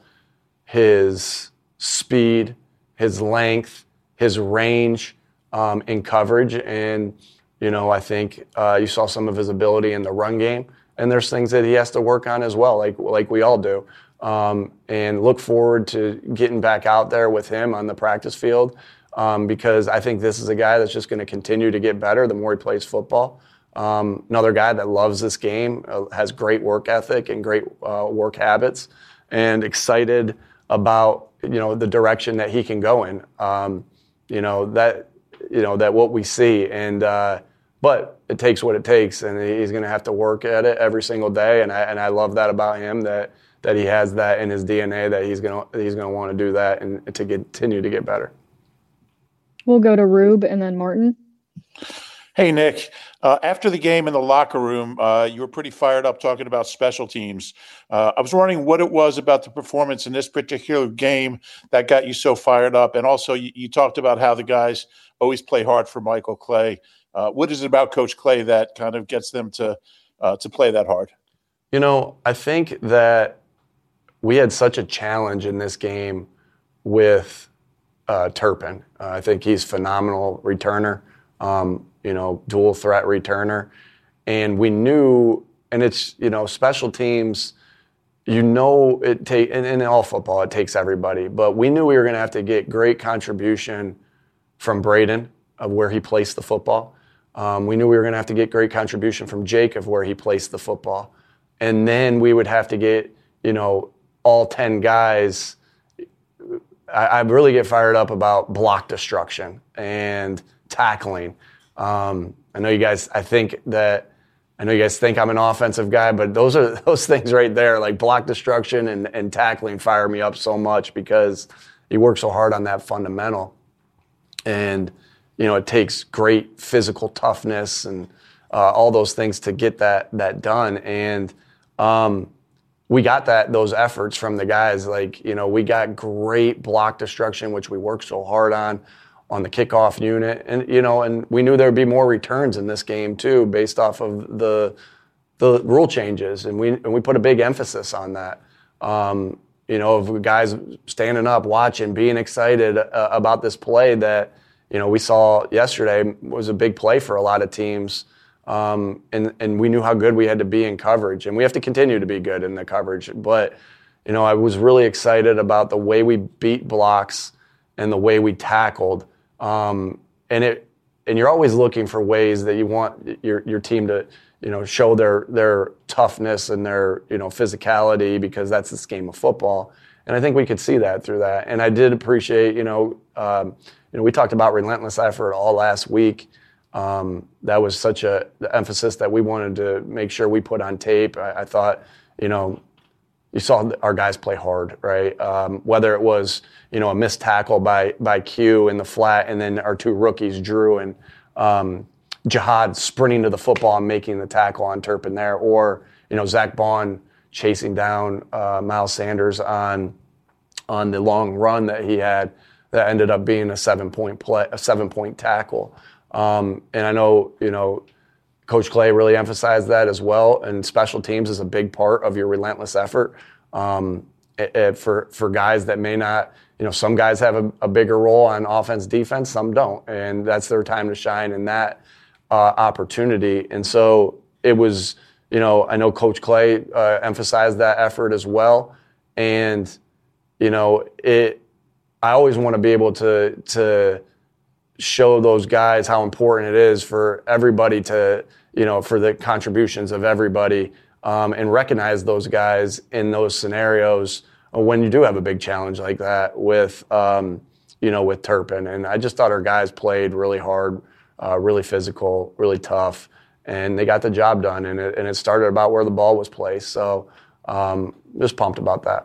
his speed, his length, his range um, in coverage. And, you know, I think uh, you saw some of his ability in the run game. And there's things that he has to work on as well, like like we all do. Um, and look forward to getting back out there with him on the practice field um, because I think this is a guy that's just going to continue to get better the more he plays football. Um, another guy that loves this game, uh, has great work ethic and great uh, work habits, and excited about you know, the direction that he can go in. Um, you know, that, you know, that what we see. And, uh, but it takes what it takes, and he's going to have to work at it every single day. And I, and I love that about him, that, that he has that in his D N A, that he's going to, he's going to want to do that and to continue to get better. We'll go to Rube and then Martin. Hey, Nick. Uh, after the game in the locker room, uh, you were pretty fired up talking about special teams. Uh, I was wondering what it was about the performance in this particular game that got you so fired up. And also, you, you talked about how the guys always play hard for Michael Clay. Uh, what is it about Coach Clay that kind of gets them to uh, to play that hard? You know, I think that we had such a challenge in this game with uh, Turpin. Uh, I think he's a phenomenal returner. Um, you know, dual threat returner. And we knew, and it's, you know, special teams, you know, it take, and in all football, it takes everybody, but we knew we were going to have to get great contribution from Braden of where he placed the football. Um, we knew we were going to have to get great contribution from Jake of where he placed the football. And then we would have to get, you know, all ten guys. I, I really get fired up about block destruction and tackling. Um, I know you guys, I think that, I know you guys think I'm an offensive guy, but those are those things right there, like block destruction and, and tackling fire me up so much because you work so hard on that fundamental. And, you know, it takes great physical toughness and uh, all those things to get that that done. And um, we got that those efforts from the guys. Like, you know, we got great block destruction, which we worked so hard on. on the kickoff unit, and you know, and we knew there would be more returns in this game too, based off of the the rule changes, and we and we put a big emphasis on that. Um, you know, of guys standing up, watching, being excited uh, about this play that you know we saw yesterday was a big play for a lot of teams, um, and and we knew how good we had to be in coverage, and we have to continue to be good in the coverage. But you know, I was really excited about the way we beat blocks and the way we tackled. Um, and it, and you're always looking for ways that you want your your team to, you know, show their their toughness and their, you know, physicality, because that's this game of football. And I think we could see that through that. And I did appreciate, you know, um, you know, we talked about relentless effort all last week. Um, that was such a the emphasis that we wanted to make sure we put on tape. I, I thought, you know. You saw our guys play hard, right? Um, whether it was, you know, a missed tackle by by Q in the flat, and then our two rookies, Drew and um, Jihad, sprinting to the football and making the tackle on Turpin there, or you know, Zach Bond chasing down uh, Miles Sanders on on the long run that he had that ended up being a seven point play, a seven point tackle. Um, and I know, you know. Coach Clay really emphasized that as well, and special teams is a big part of your relentless effort. Um, it, it, for for guys that may not, you know, some guys have a, a bigger role on offense, defense, some don't, and that's their time to shine in that uh, opportunity. And so it was, you know, I know Coach Clay uh, emphasized that effort as well, and you know, it. I always want to be able to to show those guys how important it is for everybody to. You know, for the contributions of everybody, um, and recognize those guys in those scenarios when you do have a big challenge like that with, um, you know, with Turpin. And I just thought our guys played really hard, uh, really physical, really tough, and they got the job done. And it, and it started about where the ball was placed. So um, just pumped about that.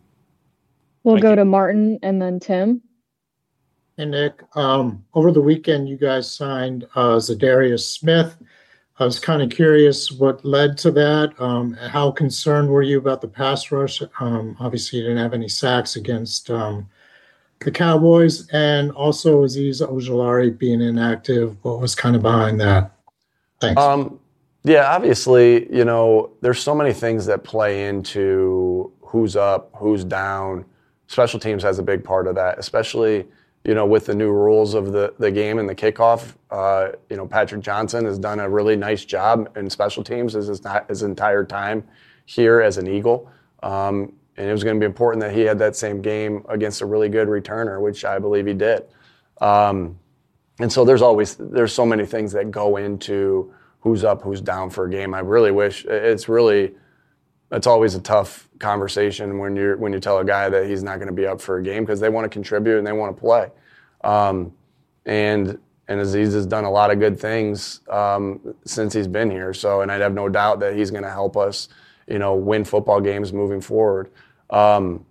We'll Thank go you. to Martin and then Tim. Hey, Nick. Um, over the weekend, you guys signed uh, Zadarius Smith. I was kind of curious what led to that. Um, how concerned were you about the pass rush? Um, obviously, you didn't have any sacks against um, the Cowboys. And also, Azeez Ojulari being inactive, what was kind of behind that? Thanks. Um, yeah, obviously, you know, there's so many things that play into who's up, who's down. Special teams has a big part of that, especially – you know, with the new rules of the, the game and the kickoff. Uh, you know, Patrick Johnson has done a really nice job in special teams his, his entire time here as an Eagle. Um, and it was going to be important that he had that same game against a really good returner, which I believe he did. Um, and so there's always, there's so many things that go into who's up, who's down for a game. I really wish, it's really, it's always a tough conversation when you're when you tell a guy that he's not going to be up for a game because they want to contribute and they want to play. Um, and and Azeez has done a lot of good things um, since he's been here. So, and I have no doubt that he's going to help us, you know, win football games moving forward. Um,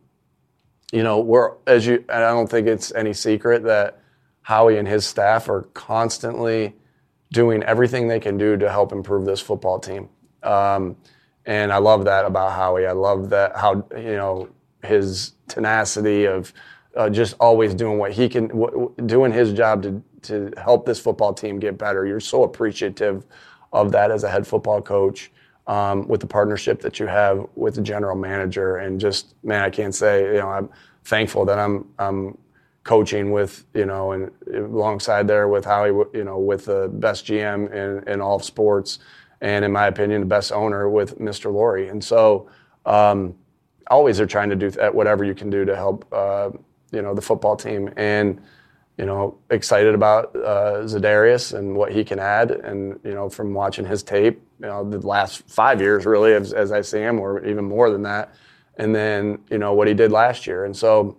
you know, we're as you, and I don't think it's any secret that Howie and his staff are constantly doing everything they can do to help improve this football team. Um, and I love that about Howie. I love that how, you know, his tenacity of uh, just always doing what he can, w- doing his job to to help this football team get better. You're so appreciative of that as a head football coach, um, with the partnership that you have with the general manager. And just, man, I can't say, you know, I'm thankful that I'm I'm coaching with, you know, and alongside there with Howie, you know, with the best G M in, in all of sports, and in my opinion, the best owner with Mister Lurie. And so um, always are trying to do th- whatever you can do to help, uh, you know, the football team. And you know, excited about uh, Za'Darius and what he can add. And, you know, from watching his tape, you know, the last five years really, as, as I see him, or even more than that. And then, you know, what he did last year. And so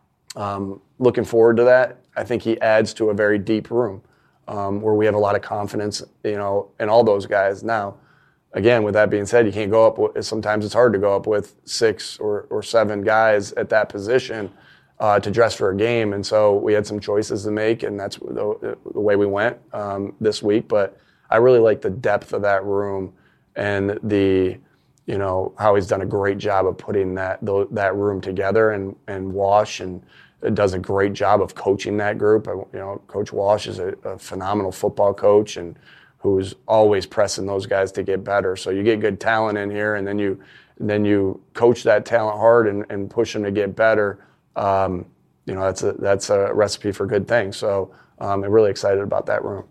um, looking forward to that. I think he adds to a very deep room um, where we have a lot of confidence, you know, in all those guys. Now, again, with that being said, you can't go up with, sometimes it's hard to go up with six or, or seven guys at that position Uh, to dress for a game. And so we had some choices to make, and that's the, the way we went um, this week. But I really like the depth of that room and the, you know, how he's done a great job of putting that the, that room together, and, and Wash and does a great job of coaching that group. You know, Coach Wash is a, a phenomenal football coach and who's always pressing those guys to get better. So you get good talent in here, and then you then you coach that talent hard and, and push them to get better. Um, you know, that's a that's a recipe for good things. So um, I'm really excited about that room.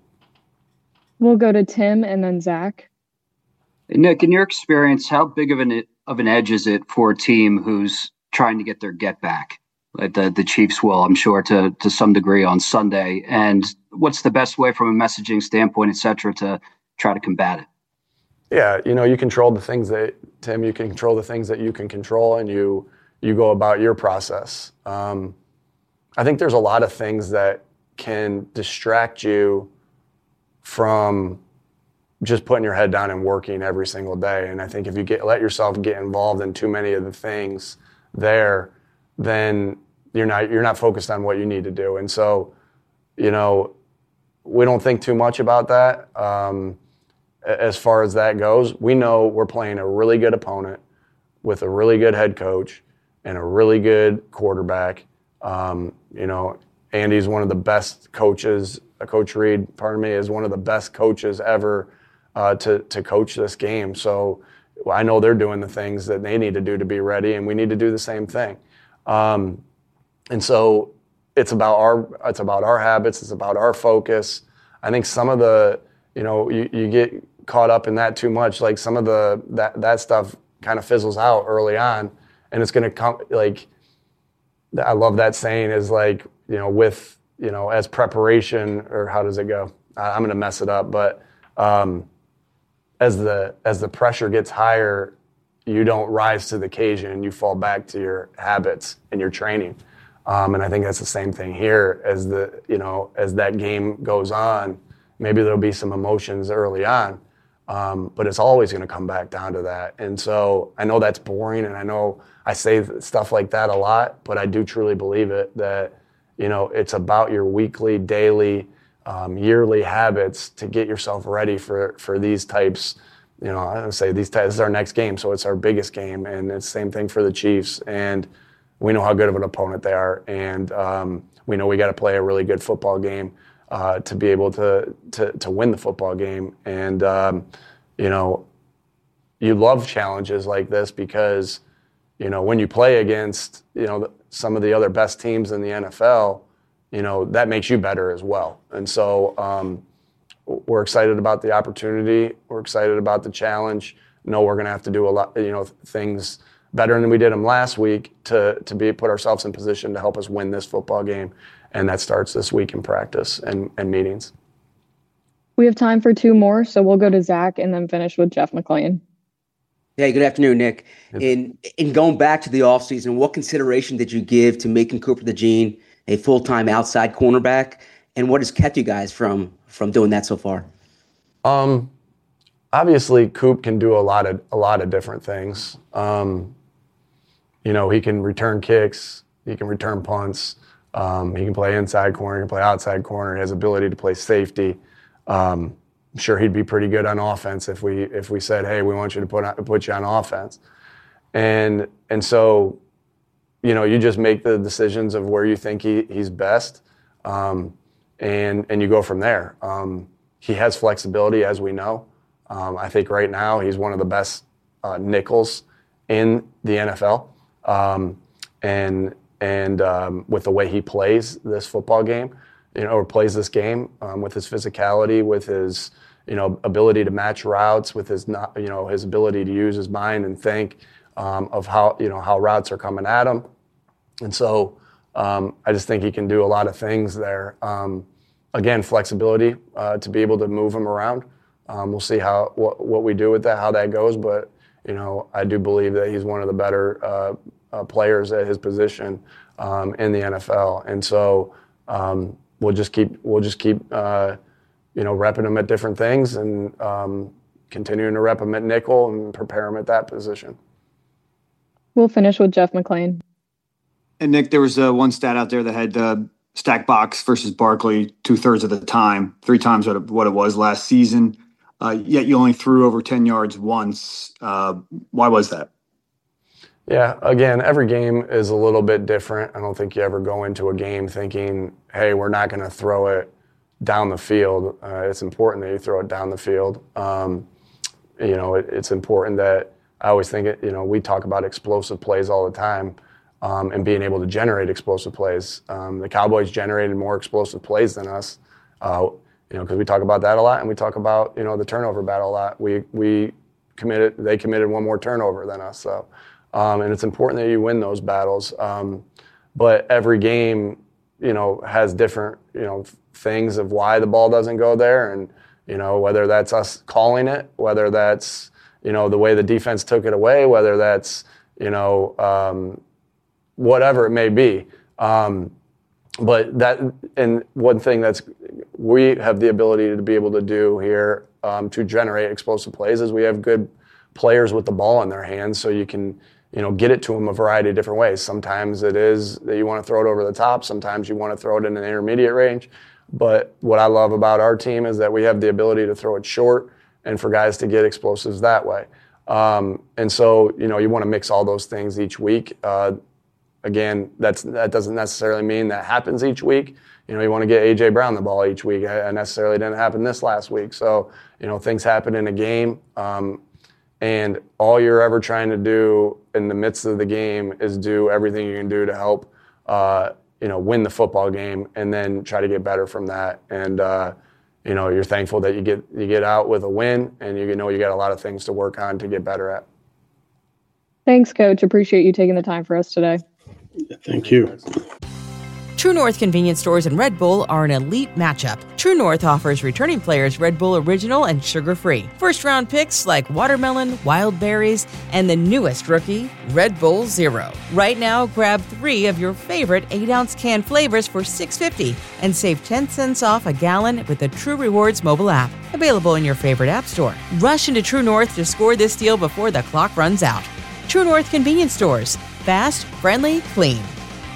We'll go to Tim and then Zach. Nick, in your experience, how big of an of an edge is it for a team who's trying to get their get back, like the the Chiefs will, I'm sure, to to some degree on Sunday? And what's the best way from a messaging standpoint, et cetera, to try to combat it? Yeah, you know, you control the things that Tim. You can control the things that you can control, and you. you go about your process. Um, I think there's a lot of things that can distract you from just putting your head down and working every single day. And I think if you get let yourself get involved in too many of the things there, then you're not you're not focused on what you need to do. And so, you know, we don't think too much about that. Um, as far as that goes, we know we're playing a really good opponent with a really good head coach and a really good quarterback. Um, you know, Andy's one of the best coaches. Coach Reed, pardon me, is one of the best coaches ever uh, to to coach this game. So I know they're doing the things that they need to do to be ready, and we need to do the same thing. Um, and so it's about our it's about our habits. It's about our focus. I think some of the you know you, you get caught up in that too much. Like some of the that that stuff kind of fizzles out early on. And it's going to come, like, I love that saying is like, you know, with, you know, as preparation, or how does it go? I'm going to mess it up. But um, as the as the pressure gets higher, you don't rise to the occasion. You fall back to your habits and your training. Um, and I think that's the same thing here as the, you know, as that game goes on, maybe there'll be some emotions early on. Um, but it's always going to come back down to that. And so I know that's boring, and I know I say stuff like that a lot, but I do truly believe it, that, you know, it's about your weekly, daily, um, yearly habits to get yourself ready for, for these types. You know, I would say these types, this is our next game, so it's our biggest game, and it's the same thing for the Chiefs. And we know how good of an opponent they are, and um, we know we got to play a really good football game Uh, to be able to, to to win the football game. And, um, you know, you love challenges like this because, you know, when you play against, you know, some of the other best teams in the N F L, you know, that makes you better as well. And so um, we're excited about the opportunity. We're excited about the challenge. No, we're going to have to do a lot, you know, things better than we did them last week to to be put ourselves in position to help us win this football game. And that starts this week in practice and, and meetings. We have time for two more, so we'll go to Zach and then finish with Jeff McLean. Hey, good afternoon, Nick. In in going back to the offseason, what consideration did you give to making Cooper DeJean a full-time outside cornerback? and what has kept you guys from from doing that so far? Um, obviously, Coop can do a lot of a lot of different things. Um, you know, he can return kicks, he can return punts, um, he can play inside corner, he can play outside corner. He has ability to play safety. Um, I'm sure he'd be pretty good on offense if we if we said, hey, we want you to put on, put you on offense. And and so, you know, you just make the decisions of where you think he, he's best, um, and and you go from there. Um, he has flexibility, as we know. Um, I think right now he's one of the best uh, nickels in the N F L, um, and and um, with the way he plays this football game, you know, or plays this game um, with his physicality, with his you know ability to match routes, with his not you know his ability to use his mind and think. Um, of how you know how routes are coming at him, and so um, I just think he can do a lot of things there. Um, again, flexibility uh, to be able to move him around. Um, we'll see how what, what we do with that, how that goes. But you know, I do believe that he's one of the better uh, uh, players at his position um, in the N F L, and so um, we'll just keep we'll just keep uh, you know repping him at different things and um, continuing to rep him at nickel and prepare him at that position. We'll finish with Jeff McLean. And Nick, there was uh, one stat out there that had uh, stack box versus Barkley two thirds of the time, three times what it, what it was last season. Uh, yet you only threw over ten yards once. Uh, why was that? Yeah, again, every game is a little bit different. I don't think you ever go into a game thinking, hey, we're not going to throw it down the field. Uh, it's important that you throw it down the field. Um, you know, it, it's important that I always think, it, you know, we talk about explosive plays all the time um, and being able to generate explosive plays. Um, the Cowboys generated more explosive plays than us, uh, you know, because we talk about that a lot, and we talk about, you know, the turnover battle a lot. We we committed, they committed one more turnover than us, so um, and it's important that you win those battles. Um, but every game, you know, has different, you know, things of why the ball doesn't go there, and you know, whether that's us calling it, whether that's you know, the way the defense took it away, whether that's, you know, um, whatever it may be. Um, but that, and one thing that's, we have the ability to be able to do here um, to generate explosive plays is we have good players with the ball in their hands, so you can, you know, get it to them a variety of different ways. Sometimes it is that you want to throw it over the top. Sometimes you want to throw it in an intermediate range. But what I love about our team is that we have the ability to throw it short and for guys to get explosives that way. Um, and so, you know, you want to mix all those things each week. Uh, again, that's that doesn't necessarily mean that happens each week. You know, you want to get A J Brown the ball each week. It necessarily didn't happen this last week. So, you know, things happen in a game. Um, and all you're ever trying to do in the midst of the game is do everything you can do to help, uh, you know, win the football game and then try to get better from that. And, uh, you know, you're thankful that you get you get out with a win, and you know you got a lot of things to work on to get better at. Thanks, Coach. Appreciate you taking the time for us today. Thank you. True North convenience stores and Red Bull are an elite matchup. True North offers returning players Red Bull Original and sugar-free. First-round picks like watermelon, wild berries, and the newest rookie, Red Bull Zero. Right now, grab three of your favorite eight ounce can flavors for six dollars and fifty cents and save ten cents off a gallon with the True Rewards mobile app. Available in your favorite app store. Rush into True North to score this deal before the clock runs out. True North convenience stores. Fast, friendly, clean.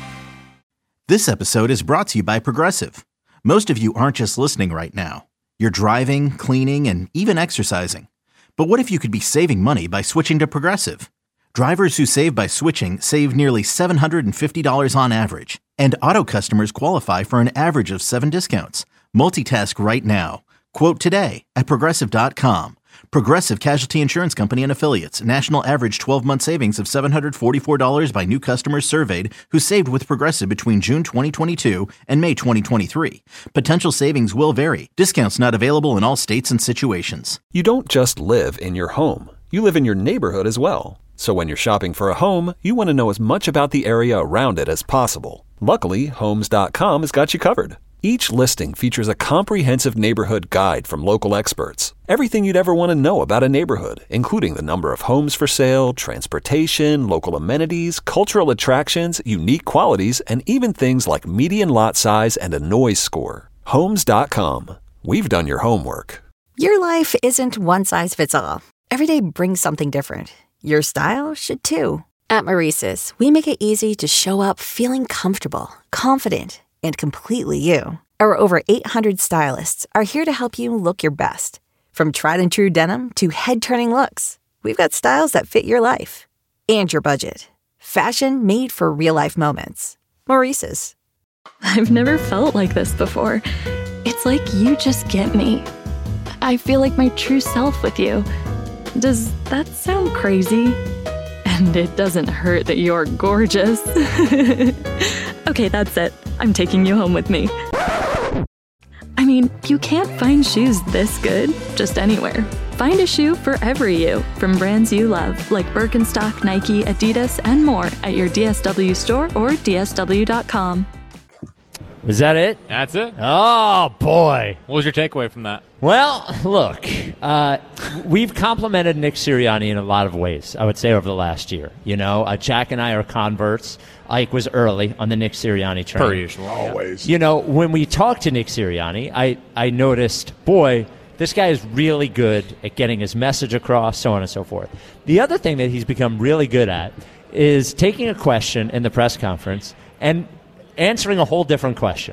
This episode is brought to you by Progressive. Most of you aren't just listening right now. You're driving, cleaning, and even exercising. But what if you could be saving money by switching to Progressive? Drivers who save by switching save nearly seven hundred fifty dollars on average. And auto customers qualify for an average of seven discounts. Multitask right now. Quote today at Progressive dot com. Progressive Casualty Insurance Company and Affiliates. National average twelve-month savings of seven hundred forty-four dollars by new customers surveyed who saved with Progressive between June twenty twenty-two and May twenty twenty-three. Potential savings will vary. Discounts not available in all states and situations. You don't just live in your home. You live in your neighborhood as well. So when you're shopping for a home, you want to know as much about the area around it as possible. Luckily, Homes dot com has got you covered. Each listing features a comprehensive neighborhood guide from local experts. Everything you'd ever want to know about a neighborhood, including the number of homes for sale, transportation, local amenities, cultural attractions, unique qualities, and even things like median lot size and a noise score. Homes dot com. We've done your homework. Your life isn't one size fits all. Every day brings something different. Your style should too. At Maurice's, we make it easy to show up feeling comfortable, confident, and completely you. Our over eight hundred stylists are here to help you look your best. From tried and true denim to head-turning looks, we've got styles that fit your life and your budget. Fashion made for real-life moments. Maurice's. I've never felt like this before. It's like you just get me. I feel like my true self with you. Does that sound crazy? And it doesn't hurt that you're gorgeous. Okay, that's it. I'm taking you home with me. I mean, you can't find shoes this good just anywhere. Find a shoe for every you from brands you love, like Birkenstock, Nike, Adidas, and more at your D S W store or D S W dot com. Was that it? That's it. Oh, boy. What was your takeaway from that? Well, look, uh, we've complimented Nick Sirianni in a lot of ways, I would say, over the last year. You know, uh, Jack and I are converts. Ike was early on the Nick Sirianni train. Per usual. Always. You know, when we talked to Nick Sirianni, I, I noticed, boy, this guy is really good at getting his message across, so on and so forth. The other thing that he's become really good at is taking a question in the press conference and answering a whole different question.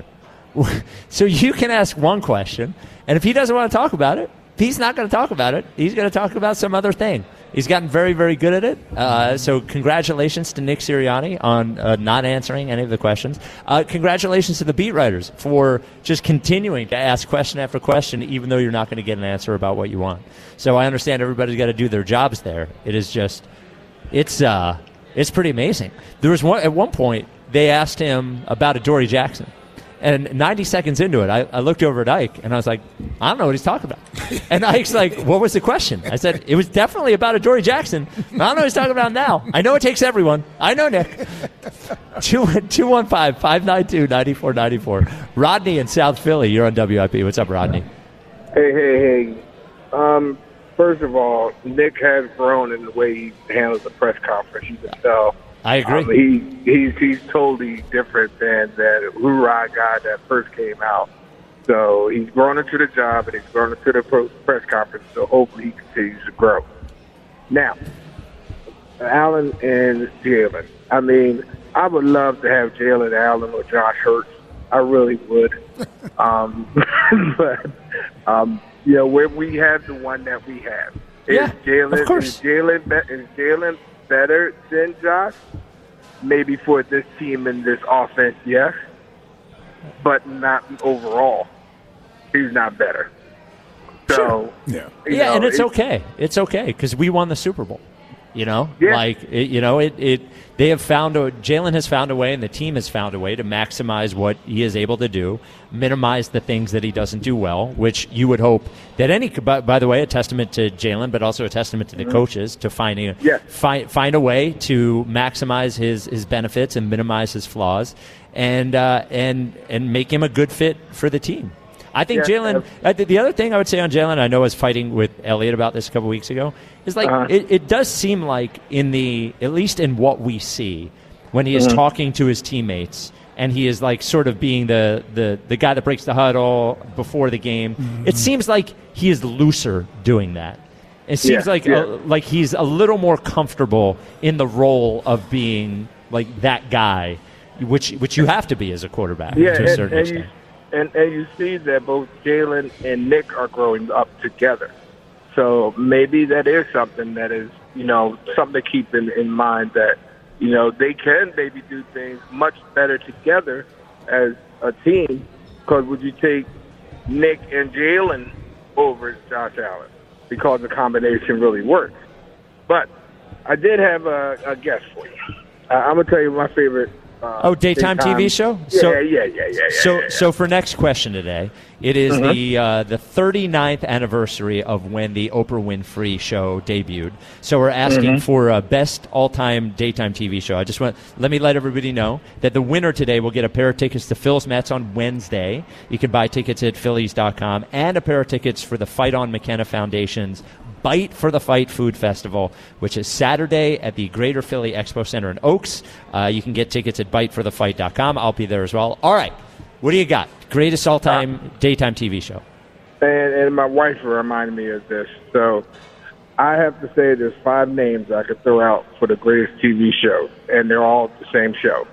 So you can ask one question, and if he doesn't want to talk about it, he's not going to talk about it. He's going to talk about some other thing. He's gotten very, very good at it. Uh, so congratulations to Nick Sirianni on uh, not answering any of the questions. Uh, congratulations to the beat writers for just continuing to ask question after question, even though you're not going to get an answer about what you want. So I understand everybody's got to do their jobs there. It is just, it's uh, it's pretty amazing. There was one at one point they asked him about Adoree Jackson. And ninety seconds into it, I, I looked over at Ike, and I was like, I don't know what he's talking about. And Ike's like, what was the question? I said, it was definitely about Adoree Jackson. I don't know what he's talking about now. I know it takes everyone. I know, Nick. two one five, five nine two, nine four nine four. Rodney in South Philly, you're on W I P. What's up, Rodney? Hey, hey, hey. Um, first of all, Nick has grown in the way he handles the press conference. You can tell. I agree. Um, he he's he's totally different than that hoorah guy that first came out. So he's grown into the job and he's grown into the pro- press conference. So hopefully he continues to grow. Now, Allen and Jalen. I mean, I would love to have Jalen Allen or Josh Hurts. I really would. um, but um, you know, where we have the one that we have is yeah, Jalen. Of course. Is Jalen be- is Jalen better than Josh? Maybe for this team and this offense, yes, but not overall. He's not better. So, sure. yeah, yeah, know, and it's, it's okay. It's okay because we won the Super Bowl. You know, yeah. like it, you know, it, it. They have found a Jalen has found a way, and the team has found a way to maximize what he is able to do, minimize the things that he doesn't do well. Which you would hope that any. By, by the way, a testament to Jalen, but also a testament to the mm-hmm. coaches to finding a, yes. find find a way to maximize his, his benefits and minimize his flaws, and uh, and and make him a good fit for the team. I think yeah, Jalen. Uh, the other thing I would say on Jalen, I know I was fighting with Elliot about this a couple weeks ago, is like uh-huh. it, it does seem like in the at least in what we see when he is uh-huh. talking to his teammates and he is like sort of being the, the, the guy that breaks the huddle before the game. Mm-hmm. It seems like he is looser doing that. It seems yeah, like yeah. A, like he's a little more comfortable in the role of being like that guy, which which you have to be as a quarterback yeah, to a and, certain and extent. You, And, and you see that both Jalen and Nick are growing up together. So maybe that is something that is, you know, something to keep in, in mind that, you know, they can maybe do things much better together as a team. Because would you take Nick and Jalen over Josh Allen? Because the combination really works. But I did have a, a guess for you. Uh, I'm going to tell you my favorite. Uh, oh, daytime, daytime T V show? Yeah, so, yeah, yeah, yeah, yeah. So, yeah, yeah. so for next question today, it is uh-huh. the uh, the thirty-ninth anniversary of when the Oprah Winfrey Show debuted. So we're asking uh-huh. for a best all-time daytime T V show. I just want let me let everybody know that the winner today will get a pair of tickets to Phil's Mets on Wednesday. You can buy tickets at Phillies dot com and a pair of tickets for the Fight on McKenna Foundation's Bite for the Fight Food Festival, which is Saturday at the Greater Philly Expo Center in Oaks. Uh, you can get tickets at bite for the fight dot com. I'll be there as well. All right, What do you got? Greatest all-time daytime T V show. And, and my wife reminded me of this. So I have to say there's five names I could throw out for the greatest T V show, and they're all the same show.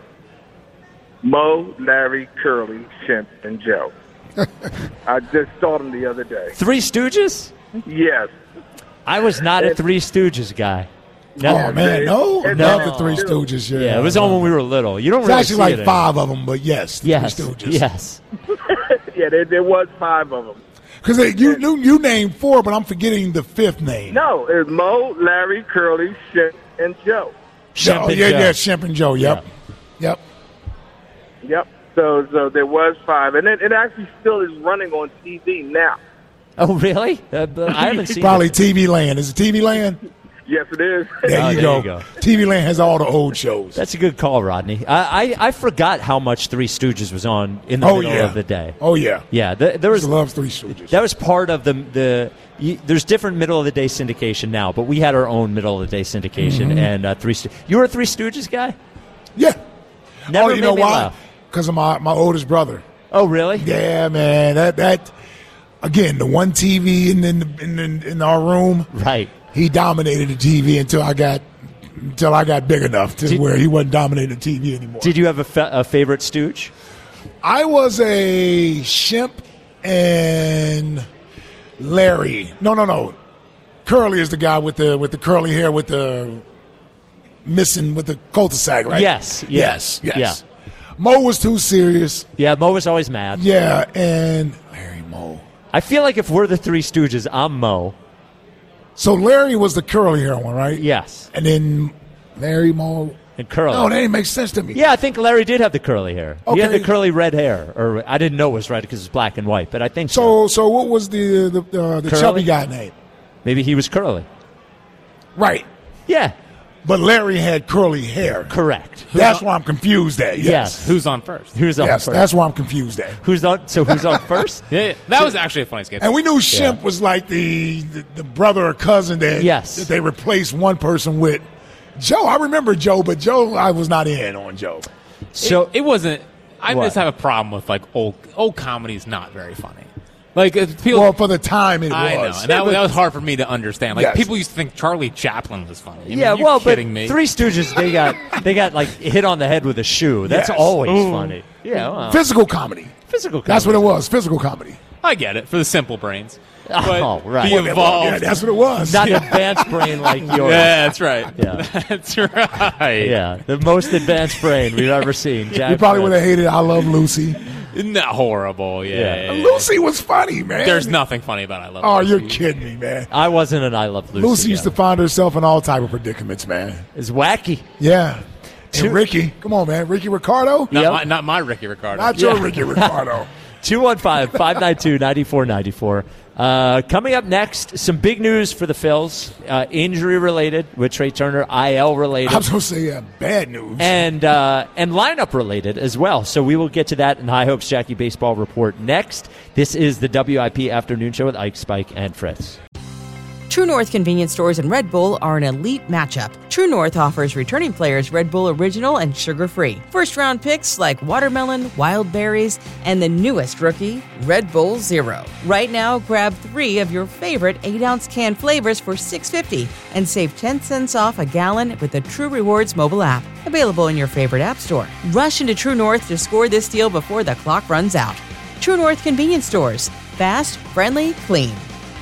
Mo, Larry, Curly, Shemp, and Joe. I just saw them the other day. Three Stooges? Yes. I was not a Three Stooges guy. No, oh, man, no? It's Not no. the Three Stooges, yeah. Yeah, it was on when we were little. You don't It's really actually see like it five anymore. of them, but yes, the Yes, Three Stooges. yes. Yeah, there, there was five of them. Because you, you you named four, but I'm forgetting the fifth name. No, it was Mo, Larry, Curly, Shemp, and Joe. Oh, yeah, yeah, Shemp and Joe, yep. Yep. Yep. So so there was five, and it, it actually still is running on T V now. Oh, really? Uh, but I haven't seen Probably it. T V Land. Is it T V Land? Yes, it is. There, Oh, you, there go. you go. T V Land has all the old shows. That's a good call, Rodney. I, I, I forgot how much Three Stooges was on in the Oh, middle yeah. of the day. Oh, yeah. Yeah, the, there was I love Three Stooges. that was part of the the. You, there's different middle of the day syndication now, but we had our own middle of the day syndication Mhm. and uh, Three. Sto- you were a Three Stooges guy? Yeah. Never oh, you made know me why? laugh. Because of my, my oldest brother. Oh, really? Yeah, man. That that again, the one T V in in, in, in, in our room. Right. He dominated the T V until I got until I got big enough to Did- where he wasn't dominating the T V anymore. Did you have a, fa- a favorite Stooge? I was a Shemp and Larry. No, no, no. Curly is the guy with the with the curly hair with the missing with the cul-de-sac, right? Yes, Yes. yeah, Yes. Mo was too serious. Yeah, Mo was always mad. Yeah, and Larry Mo. I feel like if we're the Three Stooges, I'm Mo. So Larry was the curly hair one, right? Yes. And then Larry Mo. And curly. No, that didn't make sense to me. Yeah, I think Larry did have the curly hair. He had Okay. the curly red hair, or I didn't know it was red because it's black and white, but I think So, so. so what was the the, uh, the Curly? chubby guy name? Maybe he was curly. Right. Yeah. But Larry had curly hair. Correct. That's why I'm confused at. Yes. Yes. Who's on first? Who's on Yes, first? that's why I'm confused at. Who's on? So who's on first? Yeah, yeah. That was actually a funny sketch. And we knew Shemp was like the, the the brother or cousin that, Yes. that they replaced one person with. Joe, I remember Joe, but Joe, I was not in on Joe. So it, it wasn't. I What? just have a problem with like old old comedy is not very funny. Like uh, people. Well, for the time it I was. know, and that, that was hard for me to understand. Like Yes. people used to think Charlie Chaplin was funny. I mean, yeah, you're well, but kidding me. Three Stooges, they got they got like hit on the head with a shoe. That's Yes. always Ooh. funny. Yeah, well, Physical comedy. physical. Comedy. That's what it was. Physical comedy. I get it for the simple brains. But Oh, right. the Well, evolved. Yeah, that's what it was. Not Yeah. an advanced brain like yours. Yeah, that's right. Yeah. That's right. Yeah, the most advanced brain we've ever seen. Jack You probably would Fritz. have hated I Love Lucy. Isn't that horrible? Yeah. Yeah. yeah, yeah. Lucy was funny, man. There's nothing funny about I Love Oh, Lucy. you're kidding me, man. I wasn't an I Love Lucy. Lucy used guy. to find herself in all type of predicaments, man. It's wacky. Yeah. Two- And Ricky. Come on, man. Ricky Ricardo? Not, Yep. my, not my Ricky Ricardo. Not your Yeah. Ricky Ricardo. two one five, five nine two, nine four nine four. Uh, coming up next, some big news for the Phils. Uh, injury related with Trey Turner, I L related. I was going to say uh, bad news. and uh, and lineup related as well. So we will get to that in High Hopes Jackie Baseball Report next. This is the W I P Afternoon Show with Ike, Spike, and Fritz. True North convenience stores and Red Bull are an elite matchup. True North offers returning players Red Bull Original and sugar-free. First-round picks like watermelon, wild berries, and the newest rookie, Red Bull Zero. Right now, grab three of your favorite eight-ounce can flavors for six dollars and fifty cents and save ten cents off a gallon with the True Rewards mobile app. Available in your favorite app store. Rush into True North to score this deal before the clock runs out. True North convenience stores. Fast, friendly, clean.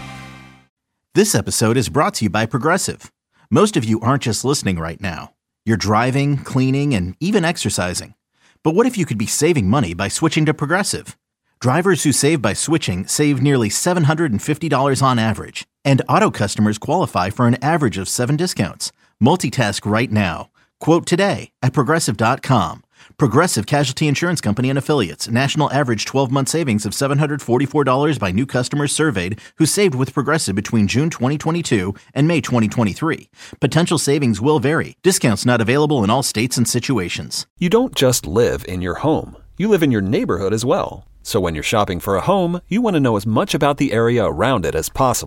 This episode is brought to you by Progressive. Most of you aren't just listening right now. You're driving, cleaning, and even exercising. But what if you could be saving money by switching to Progressive? Drivers who save by switching save nearly seven hundred fifty dollars on average. And auto customers qualify for an average of seven discounts. Multitask right now. Quote today at Progressive dot com. Progressive Casualty Insurance Company and Affiliates. National average twelve-month savings of seven hundred forty-four dollars by new customers surveyed who saved with Progressive between June twenty twenty-two and May twenty twenty-three. Potential savings will vary. Discounts not available in all states and situations. You don't just live in your home. You live in your neighborhood as well. So when you're shopping for a home, you want to know as much about the area around it as possible.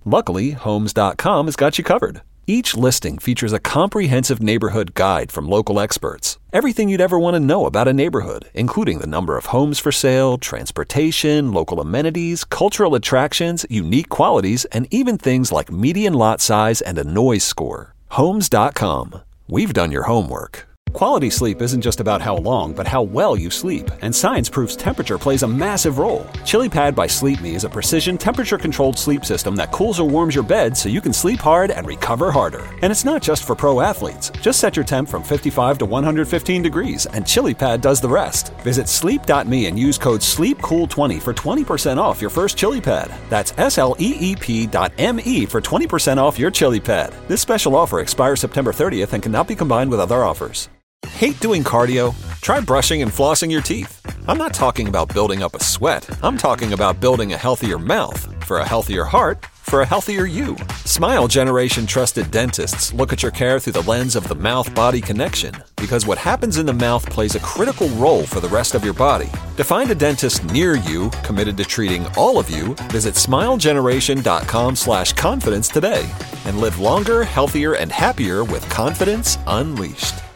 Luckily, Homes dot com has got you covered. Each listing features a comprehensive neighborhood guide from local experts. Everything you'd ever want to know about a neighborhood, including the number of homes for sale, transportation, local amenities, cultural attractions, unique qualities, and even things like median lot size and a noise score. Homes dot com. We've done your homework. Quality sleep isn't just about how long, but how well you sleep. And science proves temperature plays a massive role. ChiliPad by Sleep Me is a precision temperature-controlled sleep system that cools or warms your bed so you can sleep hard and recover harder. And it's not just for pro athletes. Just set your temp from fifty-five to one hundred fifteen degrees, and ChiliPad does the rest. Visit sleep dot me and use code sleep cool twenty for twenty percent off your first ChiliPad. That's S L E E P dot M E for twenty percent off your ChiliPad. This special offer expires September thirtieth and cannot be combined with other offers. Hate doing cardio? Try brushing and flossing your teeth. I'm not talking about building up a sweat. I'm talking about building a healthier mouth. For a healthier heart, for a healthier you. Smile Generation trusted dentists look at your care through the lens of the mouth-body connection, because what happens in the mouth plays a critical role for the rest of your body. To find a dentist near you committed to treating all of you, visit smile generation dot com slash confidence today and live longer, healthier, and happier with confidence unleashed.